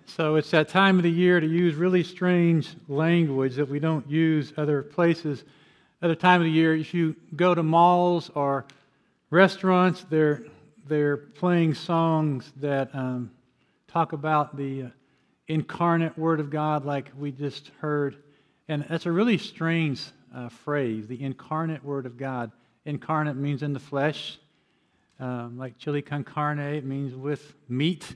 So it's that time of the year to use really strange language that we don't use other places. Other time of the year, if you go to malls or restaurants, they're playing songs that talk about the incarnate Word of God, like we just heard. And that's a really strange phrase, the incarnate Word of God. Incarnate means in the flesh, like chili con carne, it means with meat.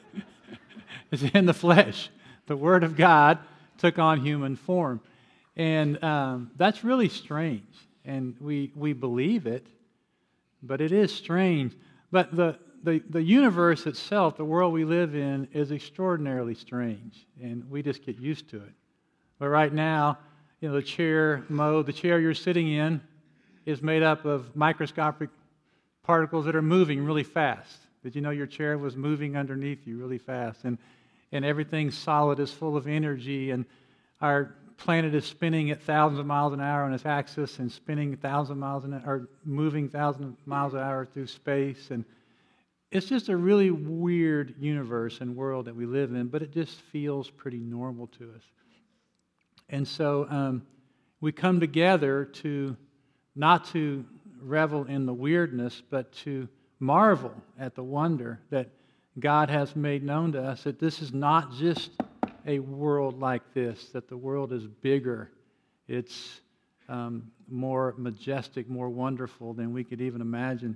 It's in the flesh. The Word of God took on human form. And that's really strange. And we believe it, but it is strange. But the universe itself, the world we live in, is extraordinarily strange. And we just get used to it. But right now, the chair you're sitting in is made up of microscopic particles that are moving really fast. Did you know your chair was moving underneath you really fast? And everything solid is full of energy, and our planet is spinning at thousands of miles an hour on its axis and spinning moving thousands of miles an hour through space. And it's just a really weird universe and world that we live in, but it just feels pretty normal to us. And so we come together not to revel in the weirdness, but to marvel at the wonder that God has made known to us, that this is not just a world like this, that the world is bigger. It's more majestic, more wonderful than we could even imagine.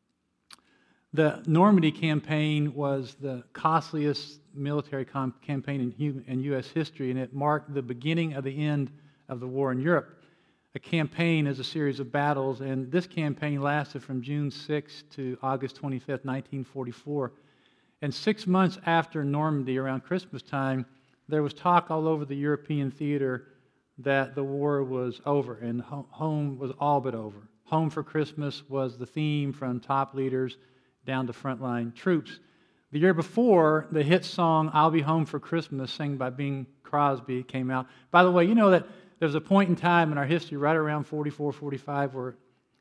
The Normandy campaign was the costliest military campaign in U.S. history, and it marked the beginning of the end of the war in Europe. A campaign is a series of battles, and this campaign lasted from June 6 to August 25th, 1944. And 6 months after Normandy, around Christmas time, there was talk all over the European theater that the war was over and home was all but over. Home for Christmas was the theme from top leaders down to frontline troops. The year before, the hit song "I'll Be Home for Christmas," sang by Bing Crosby, came out. By the way, you know that there's a point in time in our history, right around 44, 45, where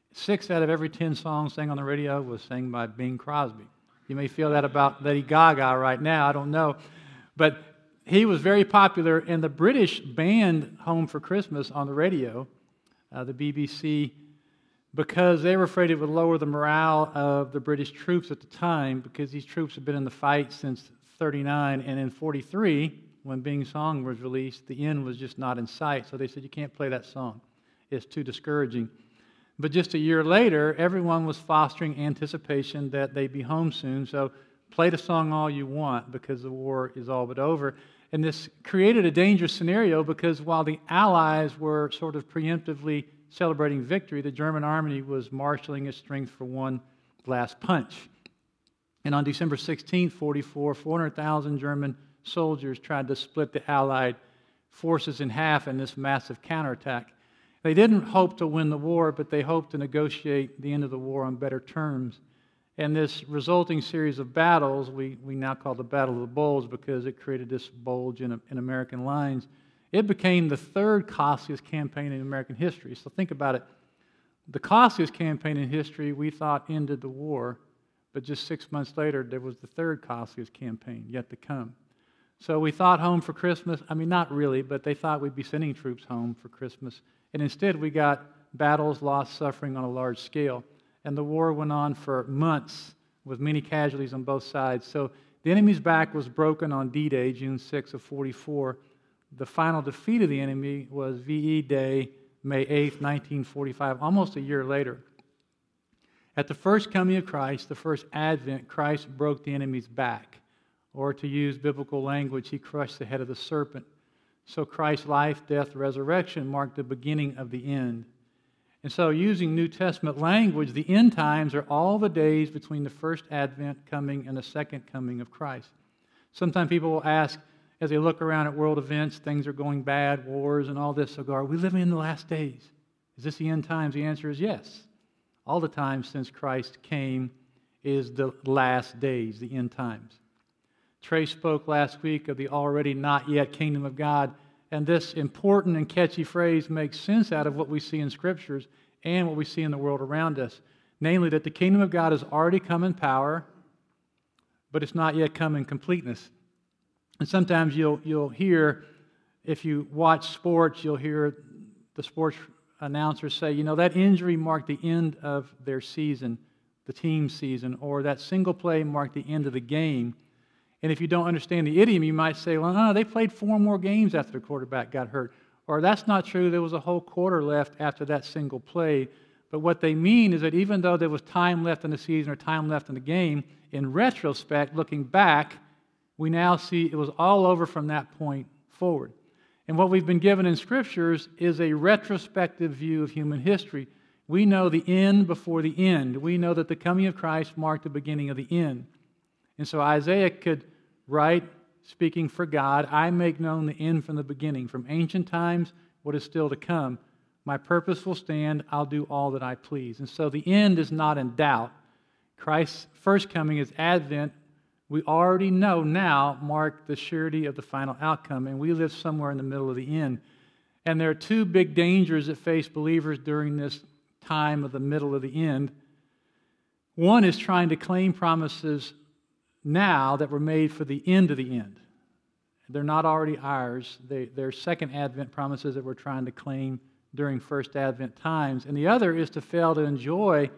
6 out of every 10 songs sang on the radio was sang by Bing Crosby. You may feel that about Lady Gaga right now, I don't know. But he was very popular, and the British banned Home for Christmas on the radio, the BBC, because they were afraid it would lower the morale of the British troops at the time, because these troops had been in the fight since 1939, and in 1943, when Bing's song was released, the end was just not in sight. So they said, you can't play that song. It's too discouraging. But just a year later, everyone was fostering anticipation that they'd be home soon. So play the song all you want because the war is all but over. And this created a dangerous scenario because while the Allies were sort of preemptively celebrating victory, the German army was marshaling its strength for one last punch. And on December 16, 1944, 400,000 German soldiers tried to split the Allied forces in half in this massive counterattack. They didn't hope to win the war, but they hoped to negotiate the end of the war on better terms. And this resulting series of battles, we now call the Battle of the Bulge because it created this bulge in American lines. It became the third costliest campaign in American history. So think about it. The costliest campaign in history we thought ended the war, but just 6 months later, there was the third costliest campaign yet to come. So we thought home for Christmas. I mean, not really, but they thought we'd be sending troops home for Christmas. And instead, we got battles, loss, suffering on a large scale. And the war went on for months with many casualties on both sides. So the enemy's back was broken on D-Day, June 6 of 1944. The final defeat of the enemy was VE Day, May 8th, 1945, almost a year later. At the first coming of Christ, the first advent, Christ broke the enemy's back. Or to use biblical language, he crushed the head of the serpent. So Christ's life, death, resurrection marked the beginning of the end. And so using New Testament language, the end times are all the days between the first advent coming and the second coming of Christ. Sometimes people will ask, as they look around at world events, things are going bad, wars and all this, so are we living in the last days? Is this the end times? The answer is yes. All the time since Christ came is the last days, the end times. Trey spoke last week of the already not yet kingdom of God, and this important and catchy phrase makes sense out of what we see in Scriptures and what we see in the world around us. Namely, that the kingdom of God has already come in power, but it's not yet come in completeness. And sometimes you'll hear, if you watch sports, you'll hear the sports announcers say, that injury marked the end of their season, the team's season, or that single play marked the end of the game. And if you don't understand the idiom, you might say, well, no, they played 4 more games after the quarterback got hurt. Or that's not true, there was a whole quarter left after that single play. But what they mean is that even though there was time left in the season or time left in the game, in retrospect, looking back, we now see it was all over from that point forward. And what we've been given in Scriptures is a retrospective view of human history. We know the end before the end. We know that the coming of Christ marked the beginning of the end. And so Isaiah could write, speaking for God, I make known the end from the beginning, from ancient times, what is still to come. My purpose will stand, I'll do all that I please. And so the end is not in doubt. Christ's first coming is Advent. We already know now mark the surety of the final outcome, and we live somewhere in the middle of the end. And there are 2 big dangers that face believers during this time of the middle of the end. One is trying to claim promises now that were made for the end of the end. They're not already ours. They're second Advent promises that we're trying to claim during first Advent times. And the other is to fail to enjoy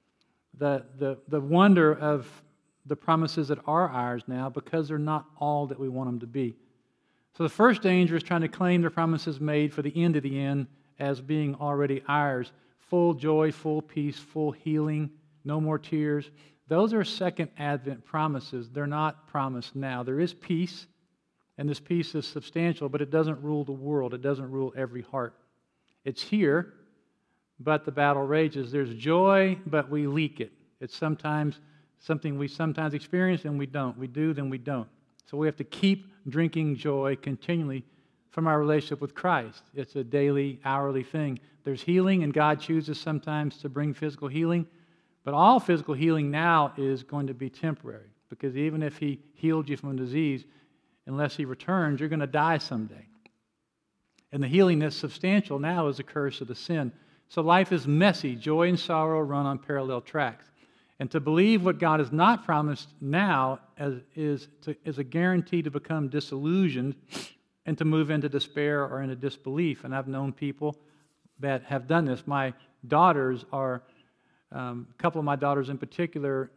the wonder of the promises that are ours now because they're not all that we want them to be. So the first danger is trying to claim the promises made for the end of the end as being already ours. Full joy, full peace, full healing, no more tears. Those are second Advent promises. They're not promised now. There is peace, and this peace is substantial, but it doesn't rule the world. It doesn't rule every heart. It's here, but the battle rages. There's joy, but we leak it. It's sometimes something we sometimes experience and we don't. We do, then we don't. So we have to keep drinking joy continually from our relationship with Christ. It's a daily, hourly thing. There's healing, and God chooses sometimes to bring physical healing. But all physical healing now is going to be temporary, because even if He healed you from a disease, unless He returns, you're going to die someday. And the healing that's substantial now is the curse of the sin. So life is messy. Joy and sorrow run on parallel tracks. And to believe what God has not promised now is a guarantee to become disillusioned and to move into despair or into disbelief. And I've known people that have done this. My daughters are, a couple of my daughters in particular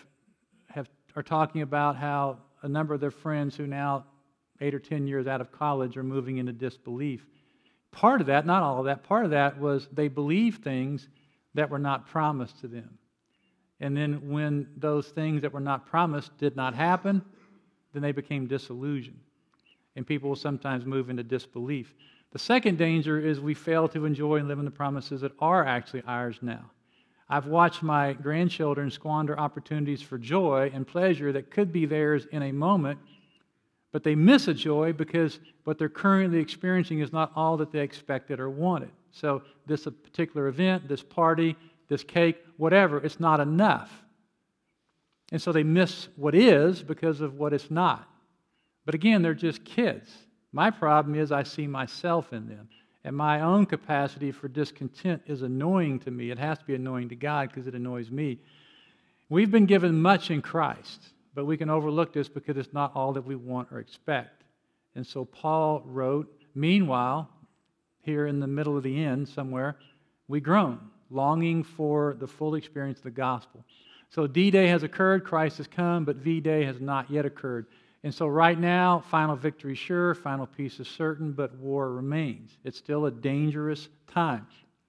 are talking about how a number of their friends who now 8 or 10 years out of college are moving into disbelief. Part of that, not all of that, part of that was they believed things that were not promised to them. And then when those things that were not promised did not happen, then they became disillusioned. And people will sometimes move into disbelief. The second danger is we fail to enjoy and live in the promises that are actually ours now. I've watched my grandchildren squander opportunities for joy and pleasure that could be theirs in a moment, but they miss a joy because what they're currently experiencing is not all that they expected or wanted. So this particular event, this party, this cake, whatever, it's not enough. And so they miss what is because of what it's not. But again, they're just kids. My problem is I see myself in them. And my own capacity for discontent is annoying to me. It has to be annoying to God because it annoys me. We've been given much in Christ, but we can overlook this because it's not all that we want or expect. And so Paul wrote, meanwhile, here in the middle of the end somewhere, we groan, longing for the full experience of the gospel. So D-Day has occurred, Christ has come, but V-Day has not yet occurred. And so right now, final victory sure, final peace is certain, but war remains. It's still a dangerous time.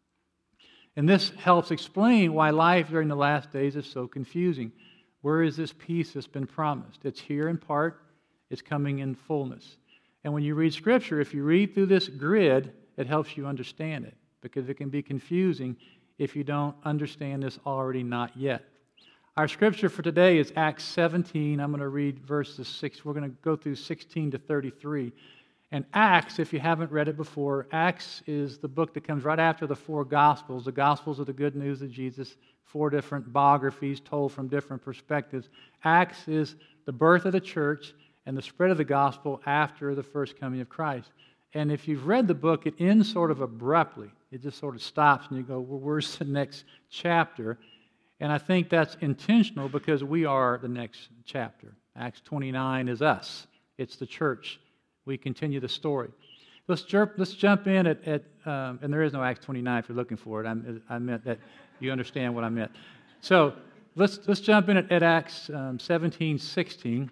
And this helps explain why life during the last days is so confusing. Where is this peace that's been promised? It's here in part, it's coming in fullness. And when you read Scripture, if you read through this grid, it helps you understand it, because it can be confusing if you don't understand this already not yet. Our scripture for today is Acts 17. I'm going to read verses 6. We're going to go through 16 to 33. And Acts, if you haven't read it before, Acts is the book that comes right after the 4 Gospels. The Gospels are the good news of Jesus, 4 different biographies told from different perspectives. Acts is the birth of the church and the spread of the gospel after the first coming of Christ. And if you've read the book, it ends sort of abruptly. It just sort of stops and you go, well, where's the next chapter? And I think that's intentional because we are the next chapter. Acts 29 is us. It's the church. We continue the story. Let's jump in at and there is no Acts 29 if you're looking for it. I meant that you understand what I meant. So let's jump in at Acts 17:16.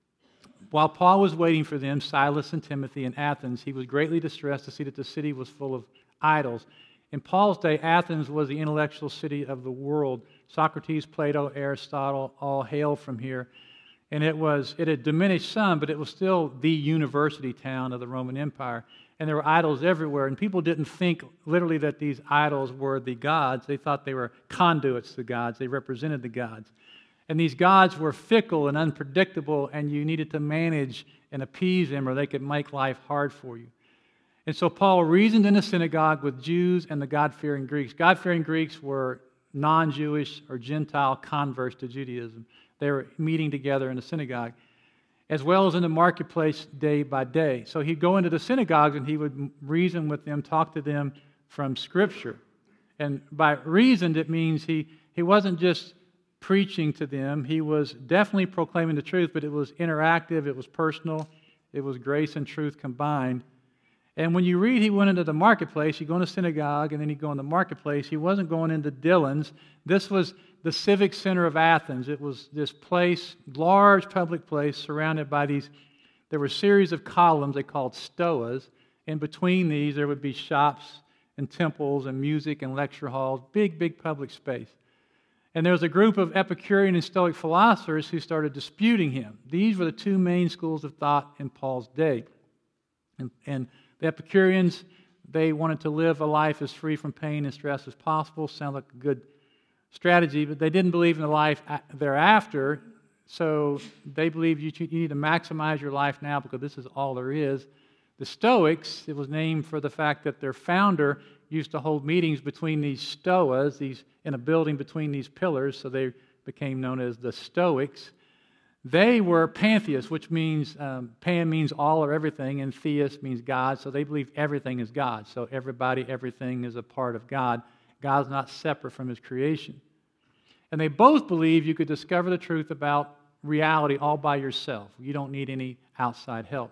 While Paul was waiting for them, Silas and Timothy in Athens, he was greatly distressed to see that the city was full of idols. In Paul's day, Athens was the intellectual city of the world. Socrates, Plato, Aristotle all hailed from here. And it had diminished some, but it was still the university town of the Roman Empire. And there were idols everywhere. And people didn't think literally that these idols were the gods. They thought they were conduits to the gods. They represented the gods. And these gods were fickle and unpredictable, and you needed to manage and appease them, or they could make life hard for you. And so Paul reasoned in the synagogue with Jews and the God-fearing Greeks. God-fearing Greeks were non-Jewish or Gentile converts to Judaism. They were meeting together in the synagogue, as well as in the marketplace day by day. So he'd go into the synagogues and he would reason with them, talk to them from Scripture. And by reasoned, it means he wasn't just preaching to them. He was definitely proclaiming the truth, but it was interactive, it was personal, it was grace and truth combined. And when you read he went into the marketplace, you go in the synagogue and then you go in the marketplace. He wasn't going into Dillon's. This was the civic center of Athens. It was this place, large public place, surrounded by there were a series of columns they called stoas. In between these, there would be shops and temples and music and lecture halls, big public space. And there was a group of Epicurean and Stoic philosophers who started disputing him. These were the two main schools of thought in Paul's day. And the Epicureans, they wanted to live a life as free from pain and stress as possible. Sounds like a good strategy, but they didn't believe in the life thereafter. So they believed you need to maximize your life now because this is all there is. The Stoics, it was named for the fact that their founder used to hold meetings between these stoas, in a building between these pillars, so they became known as the Stoics. They were pantheists, which means, pan means all or everything, and theist means God, so they believe everything is God. So everybody, everything is a part of God. God's not separate from His creation. And they both believe you could discover the truth about reality all by yourself. You don't need any outside help.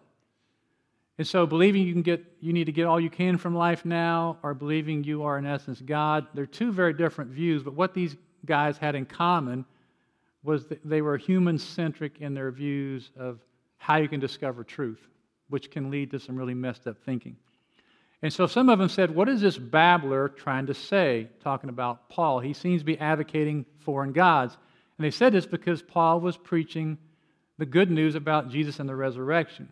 And so believing you need to get all you can from life now, or believing you are in essence God, they're two very different views, but what these guys had in common was that they were human-centric in their views of how you can discover truth, which can lead to some really messed up thinking. And so some of them said, what is this babbler trying to say, talking about Paul? He seems to be advocating foreign gods. And they said this because Paul was preaching the good news about Jesus and the resurrection.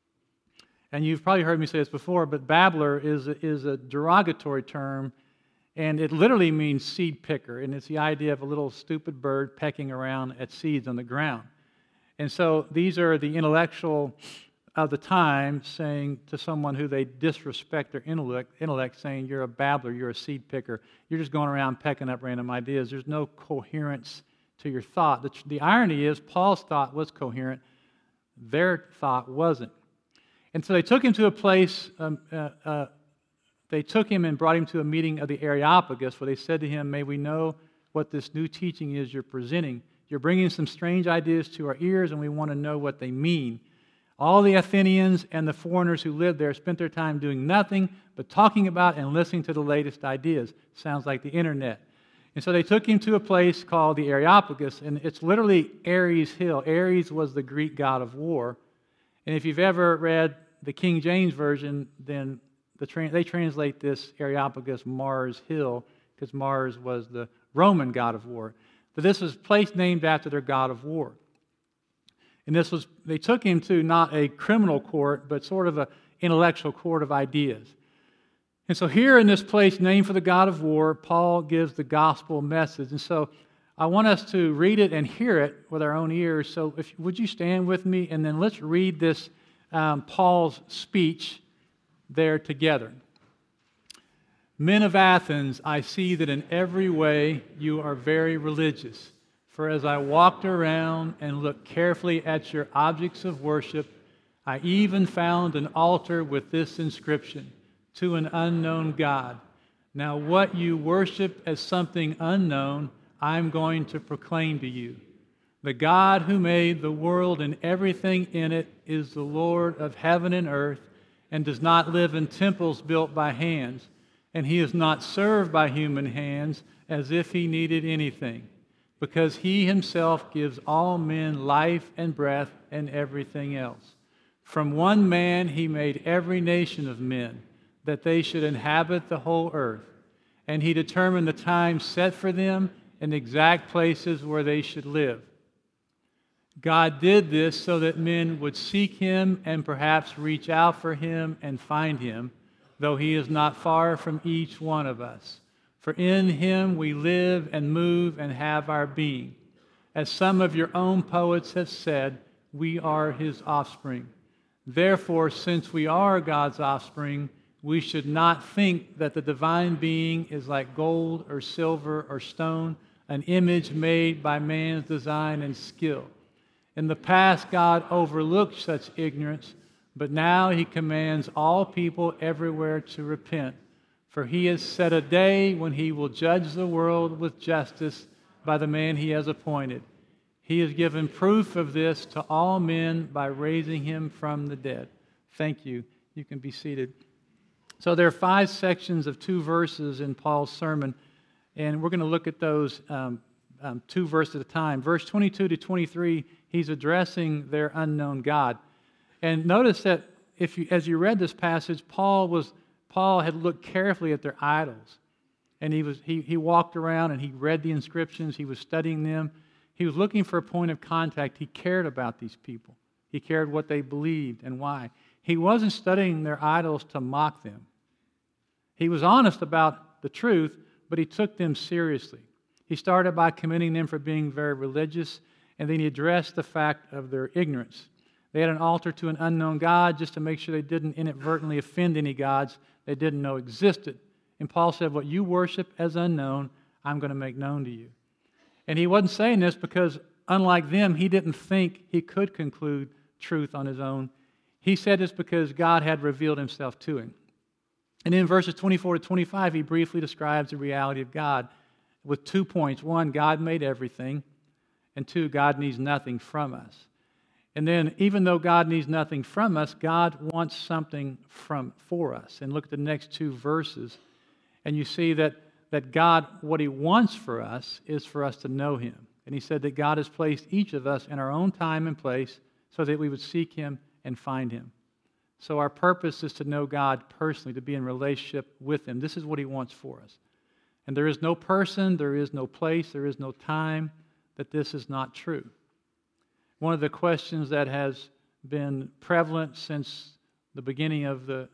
And you've probably heard me say this before, but babbler is a derogatory term, and it literally means seed picker, and it's the idea of a little stupid bird pecking around at seeds on the ground. And so these are the intellectual of the time saying to someone who they disrespect their intellect, saying, you're a babbler, you're a seed picker, you're just going around pecking up random ideas. There's no coherence to your thought. The irony is Paul's thought was coherent, their thought wasn't. And so they took him to a place, they took him and brought him to a meeting of the Areopagus, where they said to him, may we know what this new teaching is you're presenting. You're bringing some strange ideas to our ears, and we want to know what they mean. All the Athenians and the foreigners who lived there spent their time doing nothing but talking about and listening to the latest ideas. Sounds like the internet. And so they took him to a place called the Areopagus, and it's literally Ares Hill. Ares was the Greek god of war. And if you've ever read the King James Version, then they translate this Areopagus Mars Hill, because Mars was the Roman god of war. But this was a place named after their god of war. And they took him to not a criminal court, but sort of an intellectual court of ideas. And so here in this place named for the god of war, Paul gives the gospel message. And so I want us to read it and hear it with our own ears. So would you stand with me, and then let's read this Paul's speech there together. Men of Athens, I see that in every way you are very religious. For as I walked around and looked carefully at your objects of worship, I even found an altar with this inscription, to an unknown God. Now what you worship as something unknown, I'm going to proclaim to you. The God who made the world and everything in it is the Lord of heaven and earth, and does not live in temples built by hands, and he is not served by human hands as if he needed anything, because he himself gives all men life and breath and everything else. From one man he made every nation of men, that they should inhabit the whole earth, and he determined the times set for them and the exact places where they should live. God did this so that men would seek him and perhaps reach out for him and find him, though he is not far from each one of us. For in him we live and move and have our being. As some of your own poets have said, we are his offspring. Therefore, since we are God's offspring, we should not think that the divine being is like gold or silver or stone, an image made by man's design and skill. In the past, God overlooked such ignorance, but now he commands all people everywhere to repent. For he has set a day when he will judge the world with justice by the man he has appointed. He has given proof of this to all men by raising him from the dead. Thank you. You can be seated. So there are 5 sections of 2 verses in Paul's sermon, and we're going to look at those 2 verses at a time. Verse 22 to 23, he's addressing their unknown God. And notice that as you read this passage, Paul had looked carefully at their idols. And he walked around and he read the inscriptions, he was studying them. He was looking for a point of contact. He cared about these people. He cared what they believed and why. He wasn't studying their idols to mock them. He was honest about the truth, but he took them seriously. He started by commending them for being very religious, and then he addressed the fact of their ignorance. They had an altar to an unknown God just to make sure they didn't inadvertently offend any gods they didn't know existed. And Paul said, what you worship as unknown, I'm going to make known to you. And he wasn't saying this because, unlike them, he didn't think he could conclude truth on his own. He said this because God had revealed himself to him. And in verses 24 to 25, he briefly describes the reality of God with 2 points. 1, God made everything. And 2, God needs nothing from us. And then, even though God needs nothing from us, God wants something for us. And look at the next 2 verses, and you see that God, what he wants for us is for us to know him. And he said that God has placed each of us in our own time and place so that we would seek him and find him. So our purpose is to know God personally, to be in relationship with him. This is what he wants for us. And there is no person, there is no place, there is no time that this is not true. One of the questions that has been prevalent since the beginning of the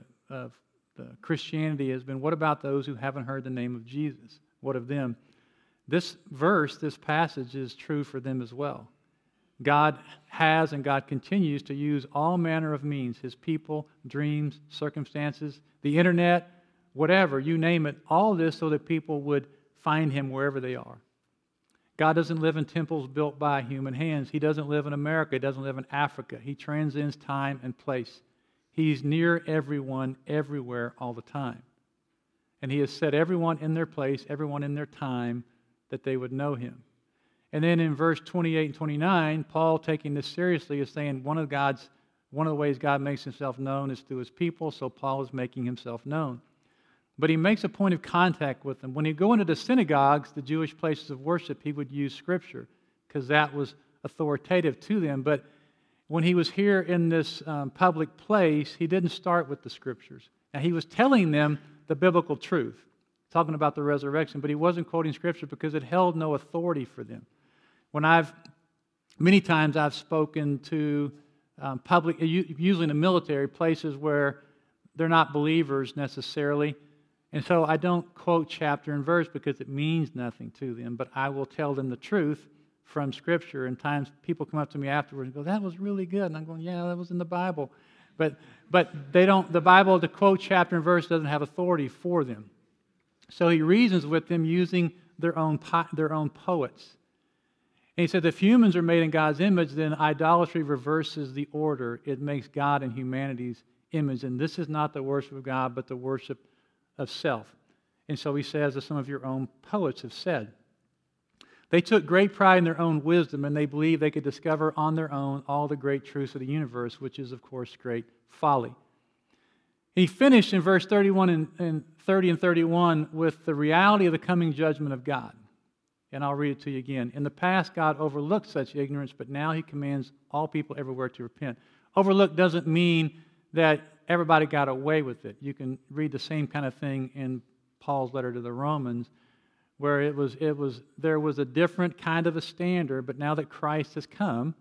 Christianity has been, what about those who haven't heard the name of Jesus? What of them? This verse, this passage is true for them as well. God has and God continues to use all manner of means, his people, dreams, circumstances, the internet, whatever, you name it, all this so that people would find him wherever they are. God doesn't live in temples built by human hands. He doesn't live in America. He doesn't live in Africa. He transcends time and place. He's near everyone, everywhere, all the time. And he has set everyone in their place, everyone in their time, that they would know him. And then in verse 28 and 29, Paul, taking this seriously, is saying one of the ways God makes himself known is through his people, so Paul is making himself known. But he makes a point of contact with them. When he'd go into the synagogues, the Jewish places of worship, he would use Scripture because that was authoritative to them. But when he was here in this public place, he didn't start with the Scriptures. Now, he was telling them the biblical truth, talking about the resurrection, but he wasn't quoting Scripture because it held no authority for them. Many times I've spoken to public, usually in the military, places where they're not believers necessarily. And so I don't quote chapter and verse because it means nothing to them, but I will tell them the truth from Scripture. And times people come up to me afterwards and go, that was really good. And I'm going, yeah, that was in the Bible. But the Bible, to quote chapter and verse, doesn't have authority for them. So he reasons with them using their own poets. And he said, if humans are made in God's image, then idolatry reverses the order. It makes God in humanity's image. And this is not the worship of God, but the worship of self. And so he says, as some of your own poets have said. They took great pride in their own wisdom, and they believed they could discover on their own all the great truths of the universe, which is, of course, great folly. He finished in verse 31 and 30 and 31 with the reality of the coming judgment of God. And I'll read it to you again. In the past, God overlooked such ignorance, but now He commands all people everywhere to repent. Overlook doesn't mean that everybody got away with it. You can read the same kind of thing in Paul's letter to the Romans, where there was a different kind of a standard, but now that Christ has come,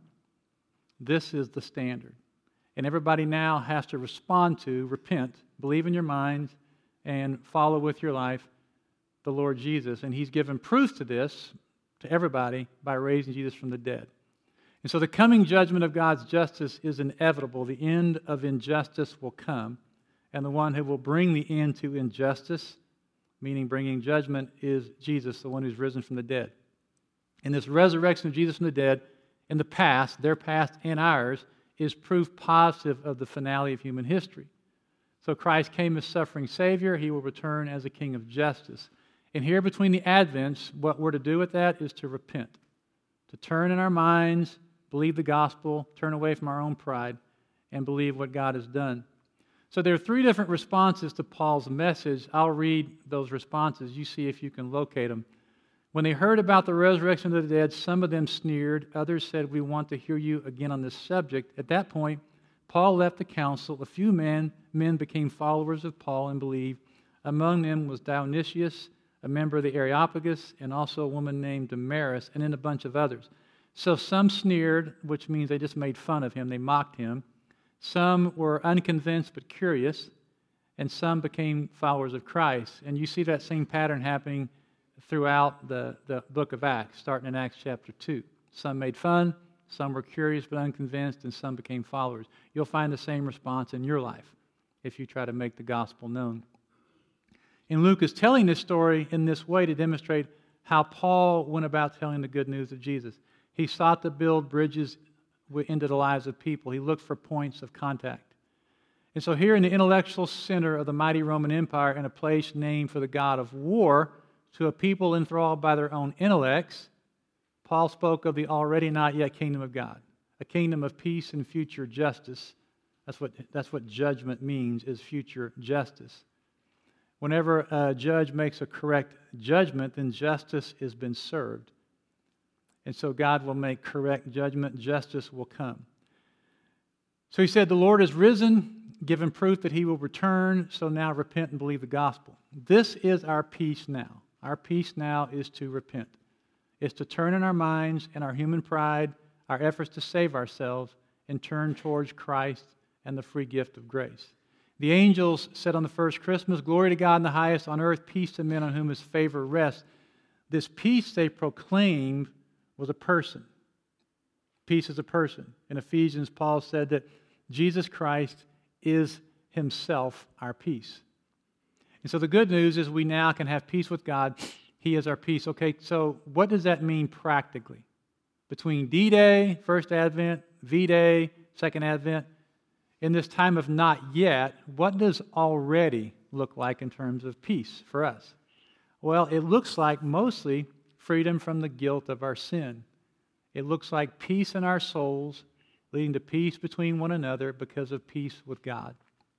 this is the standard. And everybody now has to respond to, repent, believe in your minds, and follow with your life the Lord Jesus. And He's given proof to this to everybody by raising Jesus from the dead. And so the coming judgment of God's justice is inevitable. The end of injustice will come. And the one who will bring the end to injustice, meaning bringing judgment, is Jesus, the one who's risen from the dead. And this resurrection of Jesus from the dead in the past, their past and ours, is proof positive of the finale of human history. So Christ came as suffering Savior. He will return as a King of justice. And here between the Advents, what we're to do with that is to repent, to turn in our minds, believe the gospel, turn away from our own pride, and believe what God has done. So there are three different responses to Paul's message. I'll read those responses. You see if you can locate them. When they heard about the resurrection of the dead, some of them sneered. Others said, "We want to hear you again on this subject." At that point, Paul left the council. A few men became followers of Paul and believed. Among them was Dionysius, a member of the Areopagus, and also a woman named Damaris, and then a bunch of others. So some sneered, which means they just made fun of him. They mocked him. Some were unconvinced but curious, and some became followers of Christ. And you see that same pattern happening throughout the book of Acts, starting in Acts chapter 2. Some made fun, some were curious but unconvinced, and some became followers. You'll find the same response in your life if you try to make the gospel known. And Luke is telling this story in this way to demonstrate how Paul went about telling the good news of Jesus. He sought to build bridges into the lives of people. He looked for points of contact. And so here in the intellectual center of the mighty Roman Empire, in a place named for the god of war, to a people enthralled by their own intellects, Paul spoke of the already not yet kingdom of God, a kingdom of peace and future justice. That's what judgment means, is future justice. Whenever a judge makes a correct judgment, then justice has been served. And so God will make correct judgment. Justice will come. So he said, the Lord is risen, given proof that He will return. So now repent and believe the gospel. This is our peace now. Our peace now is to repent. It's to turn in our minds and our human pride, our efforts to save ourselves, and turn towards Christ and the free gift of grace. The angels said on the first Christmas, "Glory to God in the highest, on earth peace to men on whom His favor rests." This peace they proclaimed was a person. Peace is a person. In Ephesians, Paul said that Jesus Christ is Himself our peace. And so the good news is we now can have peace with God. He is our peace. Okay, so what does that mean practically? Between D-Day, First Advent, V-Day, Second Advent, in this time of not yet, what does already look like in terms of peace for us? Well, it looks like mostly freedom from the guilt of our sin. It looks like peace in our souls, leading to peace between one another because of peace with God.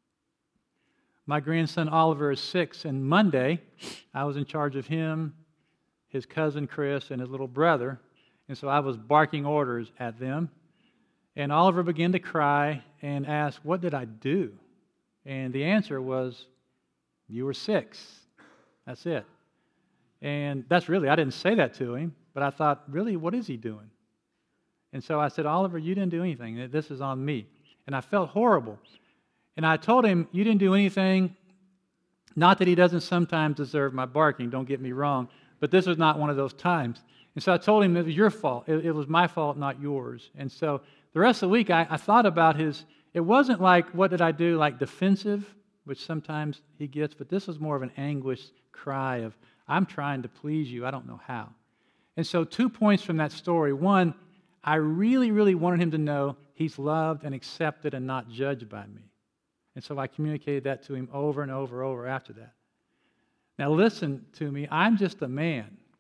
My grandson Oliver is 6, and Monday I was in charge of him, his cousin Chris, and his little brother, and so I was barking orders at them. And Oliver began to cry and ask, "What did I do?" And the answer was, "You were 6. That's it." And that's really, I didn't say that to him, but I thought, really, what is he doing? And so I said, "Oliver, you didn't do anything. This is on me." And I felt horrible. And I told him, "You didn't do anything." Not that he doesn't sometimes deserve my barking, don't get me wrong, but this was not one of those times. And so I told him it was your fault. It was my fault, not yours. And so the rest of the week, I thought about it wasn't like, what did I do, like defensive, which sometimes he gets, but this was more of an anguished cry of, I'm trying to please you, I don't know how. And so 2 points from that story. One, I really, really wanted him to know he's loved and accepted and not judged by me. And so I communicated that to him over and over after that. Now listen to me, I'm just a man.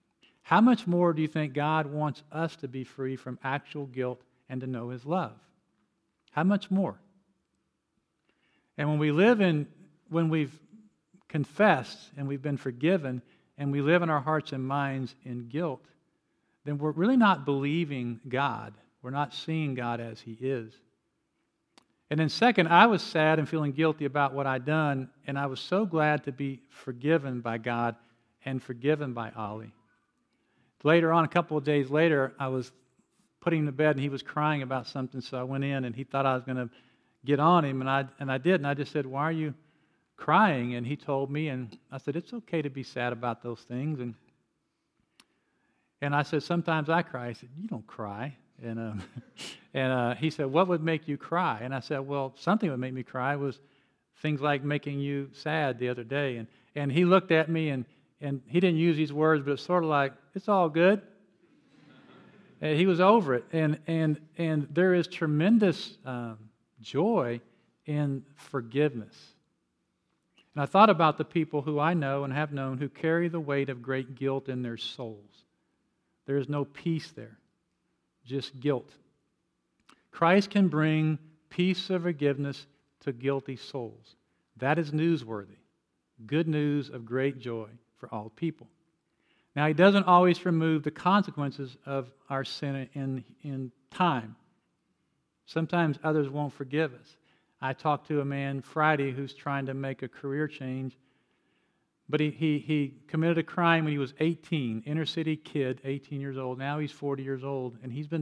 How much more do you think God wants us to be free from actual guilt and to know His love? How much more? And when we've confessed and we've been forgiven and we live in our hearts and minds in guilt, then we're really not believing God. We're not seeing God as He is. And then second, I was sad and feeling guilty about what I'd done, and I was so glad to be forgiven by God and forgiven by Ollie. Later on, a couple of days later, I was putting him to bed, and he was crying about something, so I went in, and he thought I was going to get on him, and I did, and I just said, "Why are you crying?" And he told me, and I said, "It's okay to be sad about those things." And I said, "Sometimes I cry." He said, "You don't cry." And he said, "What would make you cry?" And I said, "Well, something would make me cry was things like making you sad the other day." And he looked at me, and he didn't use these words, but it's sort of like, "It's all good." And he was over it. And there is tremendous joy in forgiveness. And I thought about the people who I know and have known who carry the weight of great guilt in their souls. There is no peace there, just guilt. Christ can bring peace of forgiveness to guilty souls. That is newsworthy. Good news of great joy for all people. Now, He doesn't always remove the consequences of our sin in time. Sometimes others won't forgive us. I talked to a man Friday who's trying to make a career change, but he committed a crime when he was 18, inner city kid, 18 years old. Now he's 40 years old, and he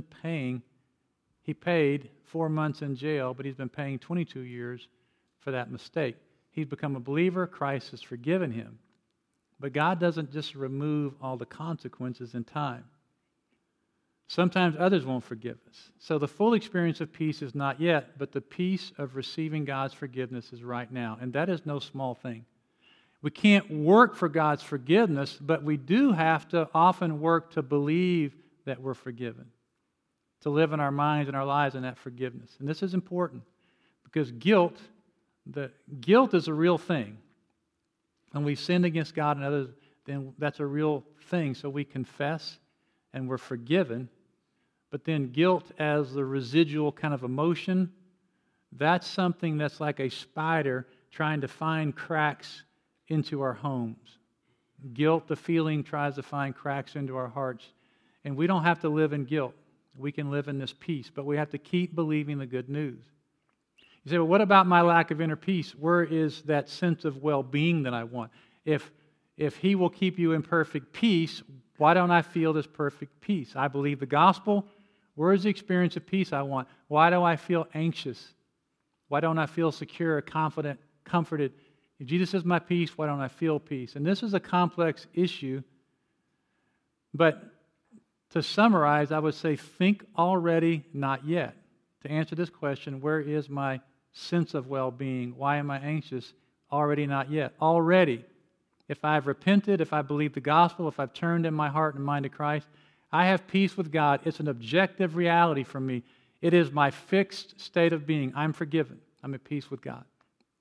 paid 4 months in jail, but he's been paying 22 years for that mistake. He's become a believer. Christ has forgiven him. But God doesn't just remove all the consequences in time. Sometimes others won't forgive us. So the full experience of peace is not yet, but the peace of receiving God's forgiveness is right now. And that is no small thing. We can't work for God's forgiveness, but we do have to often work to believe that we're forgiven, to live in our minds and our lives in that forgiveness. And this is important because guilt is a real thing. When we sinned against God and others, then that's a real thing. So we confess and we're forgiven. But then guilt as the residual kind of emotion, that's something that's like a spider trying to find cracks into our homes. Guilt, the feeling, tries to find cracks into our hearts. And we don't have to live in guilt. We can live in this peace, but we have to keep believing the good news. You say, well, what about my lack of inner peace? Where is that sense of well-being that I want? If He will keep you in perfect peace, why don't I feel this perfect peace? I believe the gospel. Where is the experience of peace I want? Why do I feel anxious? Why don't I feel secure, confident, comforted? If Jesus is my peace, why don't I feel peace? And this is a complex issue, but to summarize, I would say think already, not yet. To answer this question, where is my sense of well-being? Why am I anxious? Already, not yet. Already. If I've repented, if I believe the gospel, if I've turned in my heart and mind to Christ, I have peace with God. It's an objective reality for me. It is my fixed state of being. I'm forgiven. I'm at peace with God.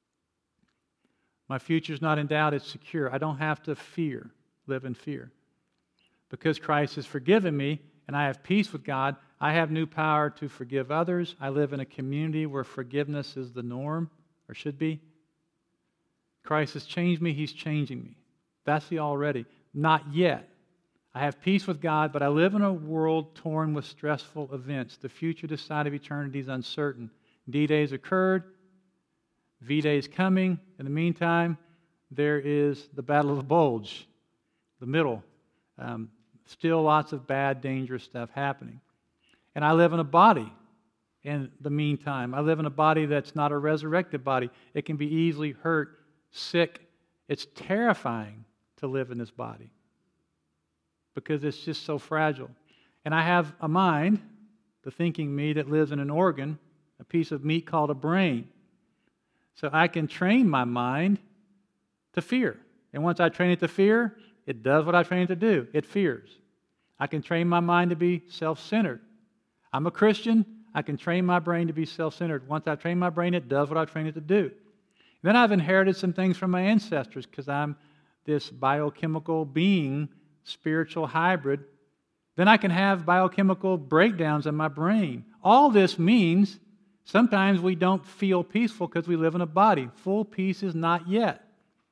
My future's not in doubt. It's secure. I don't have to live in fear. Because Christ has forgiven me and I have peace with God, I have new power to forgive others. I live in a community where forgiveness is the norm, or should be. Christ has changed me. He's changing me. That's the already. Not yet. I have peace with God, but I live in a world torn with stressful events. The future, this side of eternity, is uncertain. D-Day's occurred. V-Day's coming. In the meantime, there is the Battle of the Bulge, the middle. Still lots of bad, dangerous stuff happening. And I live in a body in the meantime. I live in a body that's not a resurrected body. It can be easily hurt, sick. It's terrifying to live in this body because it's just so fragile. And I have a mind, the thinking me, that lives in an organ, a piece of meat called a brain. So I can train my mind to fear. And once I train it to fear, it does what I train it to do. It fears. I can train my mind to be self-centered. I'm a Christian. I can train my brain to be self-centered. Once I train my brain, it does what I train it to do. Then I've inherited some things from my ancestors because I'm this biochemical being spiritual hybrid, then I can have biochemical breakdowns in my brain. All this means sometimes we don't feel peaceful because we live in a body. Full peace is not yet.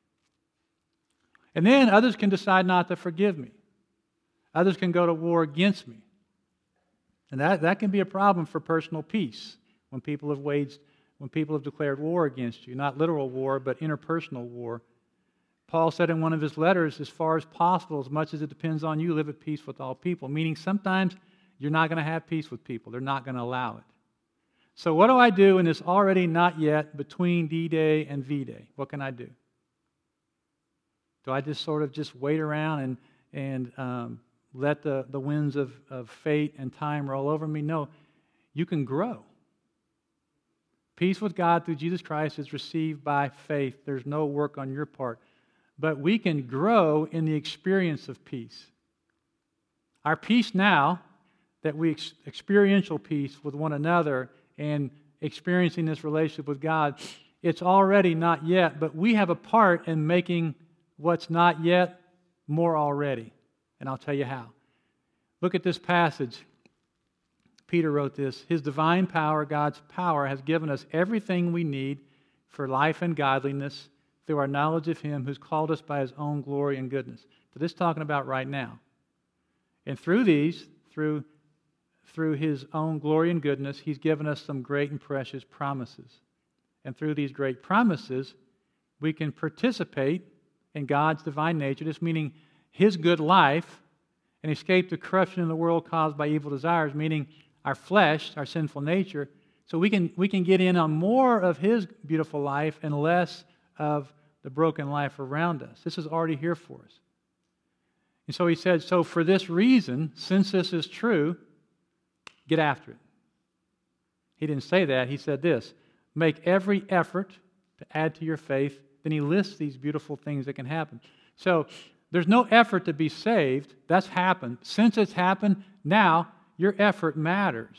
And then others can decide not to forgive me. Others can go to war against me. And that can be a problem for personal peace when people have declared war against you. Not literal war, but interpersonal war. Paul said in one of his letters, as far as possible, as much as it depends on you, live at peace with all people. Meaning sometimes you're not going to have peace with people. They're not going to allow it. So what do I do in this already not yet between D-Day and V-Day? What can I do? Do I just sort of just wait around and let the winds of fate and time roll over me? No, you can grow. Peace with God through Jesus Christ is received by faith. There's no work on your part. But we can grow in the experience of peace. Our peace now, that we experiential peace with one another and experiencing this relationship with God, it's already not yet, but we have a part in making what's not yet more already. And I'll tell you how. Look at this passage. Peter wrote this. His divine power, God's power, has given us everything we need for life and godliness through our knowledge of Him who's called us by His own glory and goodness. So this is talking about right now. And through His own glory and goodness, He's given us some great and precious promises. And through these great promises, we can participate in God's divine nature, this meaning His good life, and escape the corruption in the world caused by evil desires, meaning our flesh, our sinful nature. So we can get in on more of His beautiful life and less of the broken life around us. This is already here for us. And so he said, so for this reason, since this is true, get after it. He didn't say that. He said this, make every effort to add to your faith. Then he lists these beautiful things that can happen. So there's no effort to be saved. That's happened. Since it's happened, now your effort matters.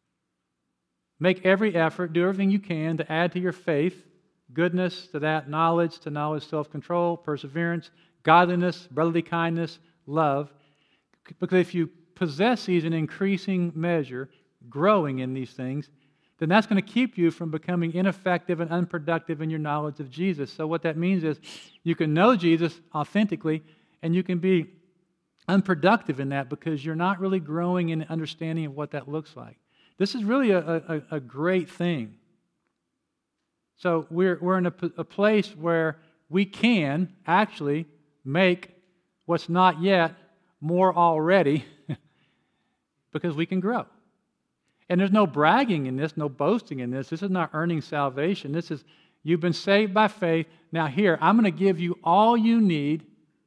Make every effort, do everything you can to add to your faith, goodness, to that knowledge, to knowledge, self-control, perseverance, godliness, brotherly kindness, love. Because if you possess these in increasing measure, growing in these things, then that's going to keep you from becoming ineffective and unproductive in your knowledge of Jesus. So what that means is you can know Jesus authentically, and you can be unproductive in that because you're not really growing in understanding of what that looks like. This is really a great thing. So we're in a place where we can actually make what's not yet more already because we can grow. And there's no bragging in this, no boasting in this. This is not earning salvation. This is, you've been saved by faith. Now here, I'm going to give you all you need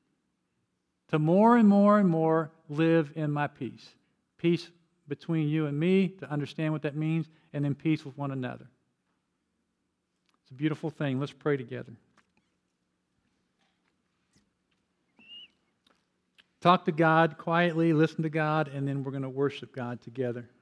to more and more and more live in my peace. Peace between you and me, to understand what that means, and then peace with one another. It's a beautiful thing. Let's pray together. Talk to God quietly, listen to God, and then we're going to worship God together.